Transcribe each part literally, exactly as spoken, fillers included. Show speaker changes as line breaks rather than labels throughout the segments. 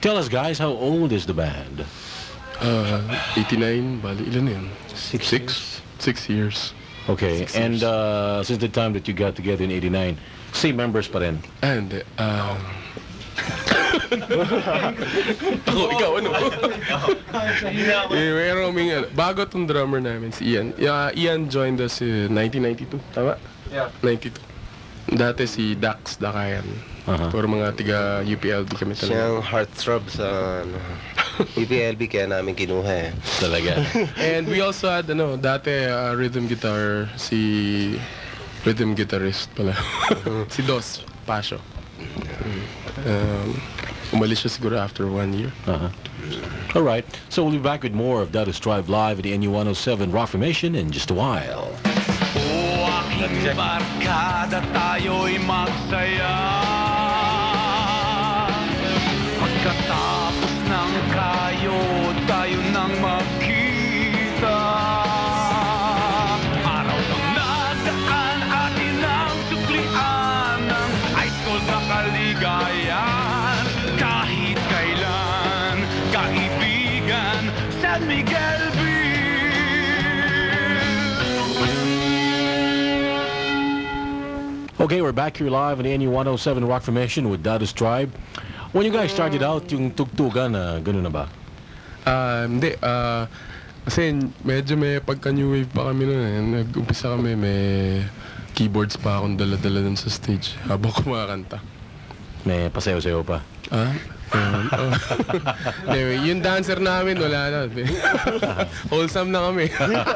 Tell us, guys, how old is the band?
Uh, eighty-nine, bali, ilan na yun?
Six
Six? Six years.
Okay,
Six
and
years.
uh, since the time that you got together in eighty-nine, same members pa rin?
Ah, hindi. Uh, ako, ikaw, ano? Eh, Meron kaming, ano, bago tong drummer namin, si Ian. Yeah, Ian joined us in nineteen ninety-two, tama?
Yeah.
ninety-two. Dati si Dax Dakayan.
Uh-huh.
Puro mga tiga U P L B kami talaga.
Siyang heartthrob sa ano, U P L B kaya namin kinuha eh.
Talaga.
And we also had, ano, dati uh, rhythm guitar, si rhythm guitarist pala. Si Dos Pasio. Um, umalis siya siguro after one year.
Uh-huh. All right, so we'll be back with more of That Is Drive Live at the N U one oh seven Rock Formation in just a while.
O aking barkada, tayo'y magsaya. Pagkatapos ng kayo, tayo nang magkita. Araw ng nagaan, atin ang suklian ng high school na kaligayan. Kahit kailan, kaibigan, San Miguel Beach.
Okay, we're back here live on the N U one oh seven Rock Formation with That Is Tribe. When you guys started out, yung tugtugan, uh, ganun na ba?
Ah, hindi. Ah, kasi medyo may pagka-new wave pa kami noon eh. Nag-umpisa kami, may keyboards pa akong dala-dala dun sa stage habang kumakanta.
May pasayo-sayo pa.
Ah? Um, oh. Anyway, yung dancer namin, wala na. Wholesome na kami.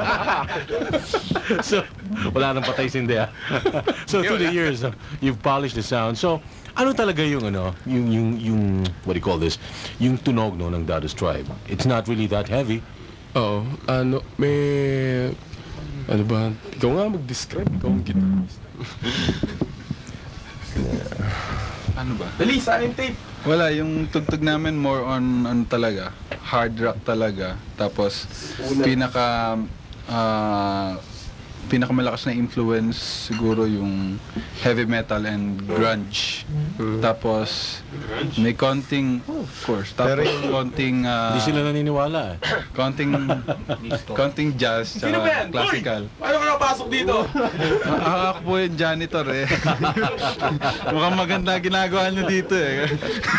So, wala nang patay sindi, ah. So, through the years, uh, you've polished the sound. So, ano talaga yung, ano, yung, yung, yung, what do you call this? Yung tunog, no, ng That Is Tribe. It's not really that heavy.
Oo. Ano, may... Ano ba? Ikaw nga mag-describe. Ikaw ang guitarist.
Ano ba? Dali, sa akin tape. Wala, yung tugtog namin more on ano talaga, hard rock talaga. Tapos pinaka ah, pinakamalakas na influence siguro yung heavy metal and grunge. Tapos may konting, oh, of course. Tapos konting ah,
Hindi sila naniniwala, eh.
konting konting jazz tsaka classical.
Paano ka napasok dito?
Ah, ako po yung janitor eh. Mukhang maganda ginagawa niyo dito eh.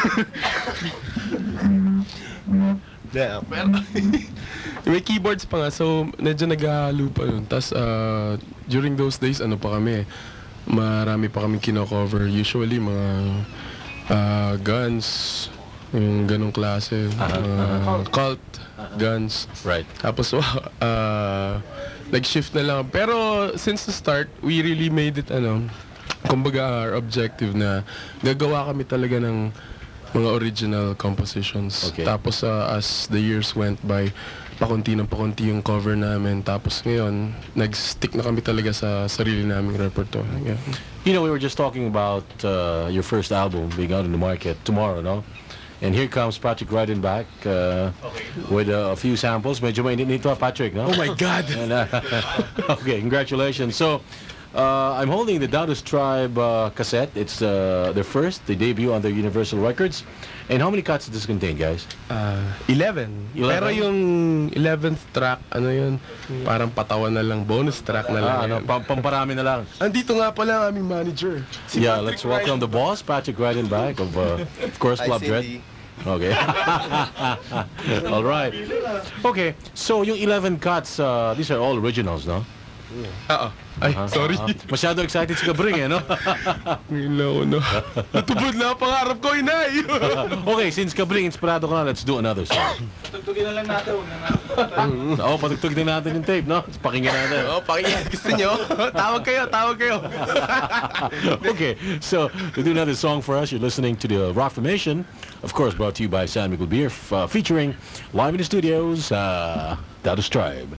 Yeah.
May keyboards pa nga, so medyo naghahalo pa yun. Tapos uh, during those days, ano pa kami, marami pa kami kino-cover. Usually mga uh, Guns, yung ganong klase, mga Cult, Guns.
Right.
Tapos uh, nag-shift na lang. Pero since the start, we really made it, ano, kumbaga our objective na gagawa kami talaga ng mga original compositions.
Okay.
Tapos uh, as the years went by, pakunti ng pakunti yung cover namin. Tapos ngayon, nag-stick na kami talaga sa sarili naming repertoire. Yeah.
You know, we were just talking about uh, your first album being out in the market tomorrow, no? And here comes Patrick Reidenbach uh, with uh, a few samples. Medyo mainit nito, Patrick, no?
Oh my God!
And, uh, okay, congratulations. So, uh, I'm holding the That Is Tribe uh, cassette. It's uh, their first, they debut on their Universal Records. And how many cuts does this contain, guys?
Uh, eleven.
eleven?
Pero yung eleventh track, ano yun, parang patawan na lang, bonus track na lang.
Ah, ano,
yan.
pam pamparami na lang.
Andito nga pala ang aming manager. Si
Yeah,
Patrick
let's welcome the boss, Patrick Reidenbach of, uh, of course,
Hi,
Club Dread.
Cindy.
Okay. All right. Okay, so yung eleven cuts, uh, these are all originals, no?
Oo. Ay,
Ah,
sorry.
ah. Masyado excited si Gabring, eh, no?
Ngayon lang ako na. Natubod na ang pangarap ko, inay!
Okay, since Gabring, inspirado ka na, let's do another song.
Tugtugin na lang natin. Huwag na natin.
Oo, patugtog din natin yung tape, no? Pakinggan natin.
Oo, pakinggan. Gusto nyo? Tawag kayo, tawag kayo.
Okay, so to do another song for us, you're listening to the Rock Formation, of course, brought to you by San Miguel Beer, f- uh, featuring live in the studios, uh, That Is Tribe.